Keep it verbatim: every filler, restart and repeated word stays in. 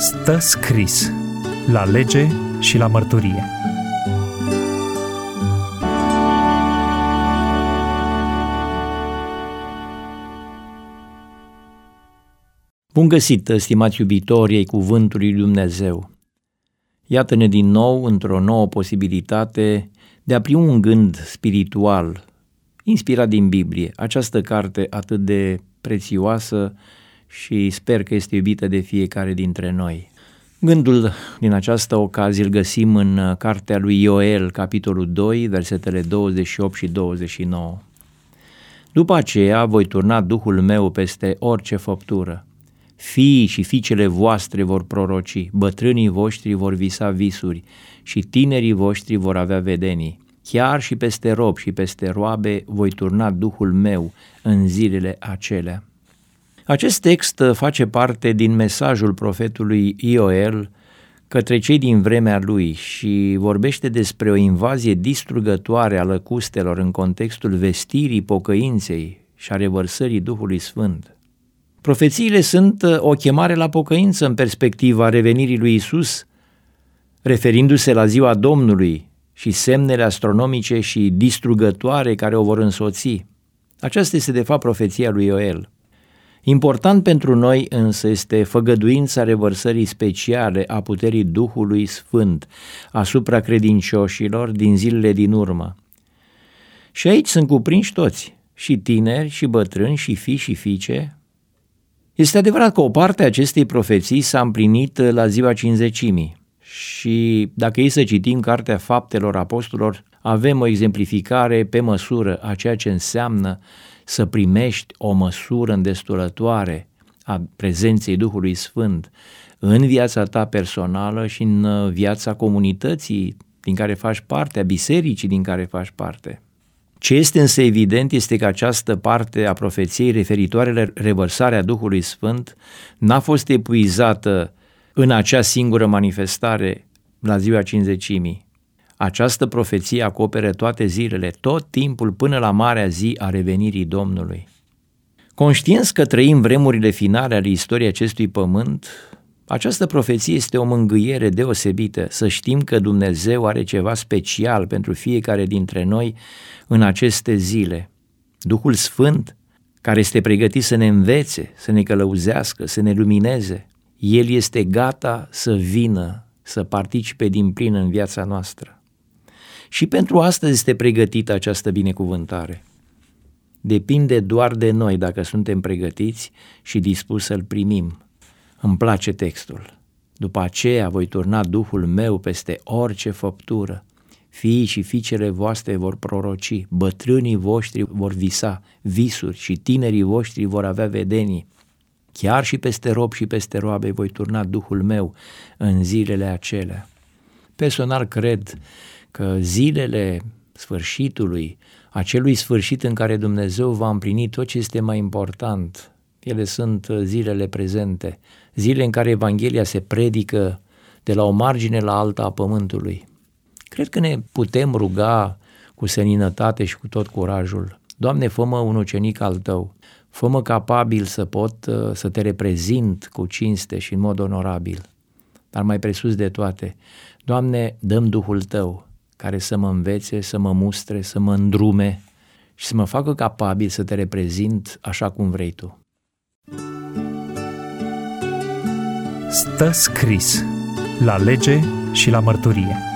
Stă scris la lege și la mărturie. Bun găsit, stimați iubitori ai Cuvântului lui Dumnezeu! Iată-ne din nou într-o nouă posibilitate de a primi un gând spiritual, inspirat din Biblie, această carte atât de prețioasă și sper că este iubită de fiecare dintre noi. Gândul din această ocazie îl găsim în cartea lui Ioel, capitolul doi, versetele douăzeci și opt și douăzeci și nouă. După aceea voi turna Duhul meu peste orice făptură. Fiii și fiicele voastre vor proroci, bătrânii voștri vor visa visuri și tinerii voștri vor avea vedenii. Chiar și peste robi și peste roabe voi turna Duhul meu în zilele acelea. Acest text face parte din mesajul profetului Ioel către cei din vremea lui și vorbește despre o invazie distrugătoare a lăcustelor în contextul vestirii pocăinței și a revărsării Duhului Sfânt. Profețiile sunt o chemare la pocăință în perspectiva revenirii lui Iisus, referindu-se la ziua Domnului și semnele astronomice și distrugătoare care o vor însoți. Aceasta este de fapt profeția lui Ioel. Important pentru noi însă este făgăduința revărsării speciale a puterii Duhului Sfânt asupra credincioșilor din zilele din urmă. Și aici sunt cuprinși toți, și tineri, și bătrâni, și fii și fiice. Este adevărat că o parte a acestei profeții s-a împlinit la ziua Cincizecimii și dacă e să citim Cartea Faptelor Apostolilor, avem o exemplificare pe măsură a ceea ce înseamnă să primești o măsură îndestulătoare a prezenței Duhului Sfânt în viața ta personală și în viața comunității din care faci parte, a bisericii din care faci parte. Ce este însă evident este că această parte a profeției referitoare la revărsarea Duhului Sfânt n-a fost epuizată în acea singură manifestare la ziua Cincizecimii. Această profeție acoperă toate zilele, tot timpul până la marea zi a revenirii Domnului. Conștienți că trăim vremurile finale ale istoriei acestui pământ, această profeție este o mângâiere deosebită, să știm că Dumnezeu are ceva special pentru fiecare dintre noi în aceste zile. Duhul Sfânt, care este pregătit să ne învețe, să ne călăuzească, să ne lumineze, El este gata să vină, să participe din plin în viața noastră. Și pentru astăzi este pregătită această binecuvântare. Depinde doar de noi dacă suntem pregătiți și dispuși să-l primim. Îmi place textul. După aceea voi turna Duhul meu peste orice făptură. Fiii și fiicele voastre vor proroci, bătrânii voștri vor visa visuri și tinerii voștri vor avea vedenii. Chiar și peste robi și peste roabe voi turna Duhul meu în zilele acelea. Personal cred că zilele sfârșitului, acelui sfârșit în care Dumnezeu va împlini tot ce este mai important, ele sunt zilele prezente, zile în care Evanghelia se predică de la o margine la alta a pământului. Cred că ne putem ruga cu seninătate și cu tot curajul. Doamne, fă-mă un ucenic al Tău, fă-mă capabil să pot să Te reprezint cu cinste și în mod onorabil. Dar mai presus de toate, Doamne, dă-mi Duhul Tău, care să mă învețe, să mă mustre, să mă îndrume și să mă facă capabil să Te reprezint așa cum vrei Tu. Stă scris la lege și la mărturie.